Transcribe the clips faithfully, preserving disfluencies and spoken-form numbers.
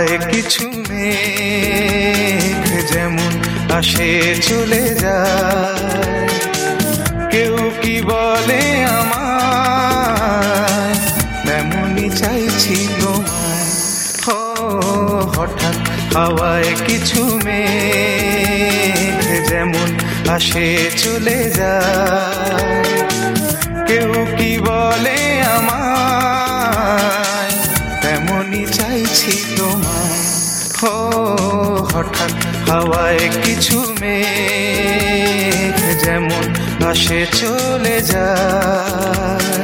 হাওয়ায় কিছু মেঘ যেমন আসে চলে যায়, কেউ কি বলে আমায় তেমনই চাইছি তোমায়। ও হঠাৎ হাওয়ায় কিছু মেঘ যেমন আসে চলে যায়, কেউ কি বলে আমায় তেমনই চাইছি তোমায়। ও হঠাৎ হাওয়ায় কিছু মেঘ যেমন আসে চলে যায়।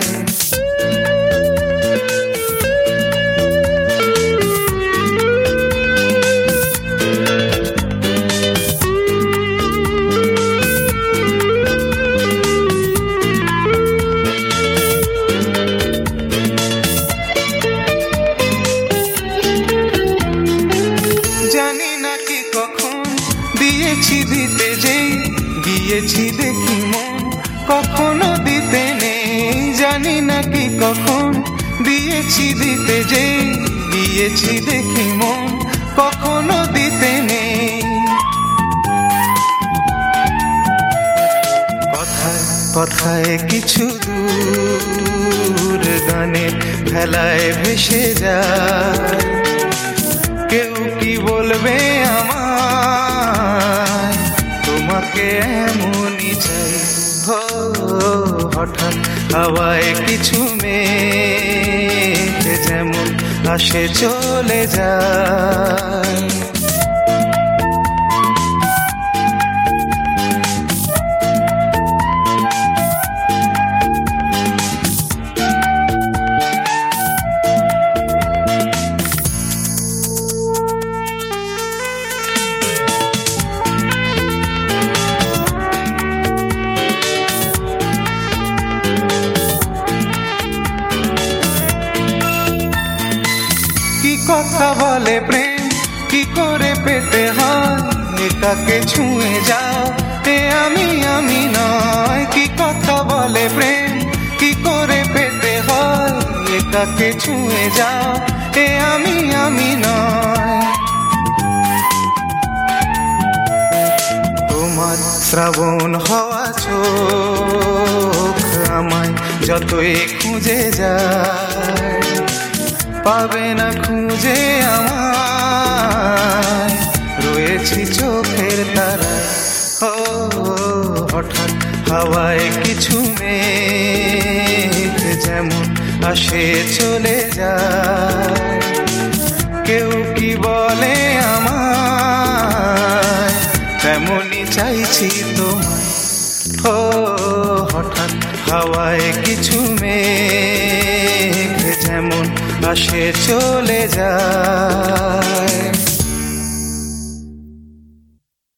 জানি না কি কখন দিয়েছি দিতে যে গিয়েছি দেখি মন কখনো দিতে নেই। জানি না কি কখন দিয়েছি দিতে যে গিয়েছি দেখি মন কখনো দিতে নেই। কথায় কথায় কিছু দূর গানের ভেলায় ভেসে যায়, কেউ কি বলবে আমায় তোমাকে এমনই চাই। হো হঠাৎ হাওয়ায় কিছু মেঘ যেমন আসে চলে যায়। কি কথা বলে প্রেম কি করে পেতে হয়, এটাকে ছুঁয়ে যাও এ আমি আমি নয়। কি কথা বলে প্রেম কি করে পেতে হয়, এটাকে ছুঁয়ে যাও এ আমি আমি নয়। তোমার শ্রাবণ হওয়া চোখ আমায় যতই খুঁজে যায়, পাবে না খুঁজে আমায় রয়েছি চোখের তারায়। ও হঠাৎ হাওয়ায় কিছু মেঘ যেমন আসে চলে যায়, কেউ কি বলে আমায় তেমনই চাইছি তোমায়। ও হঠাৎ হাওয়ায় কিছু মেঘ যেমন আসে চলে যায়।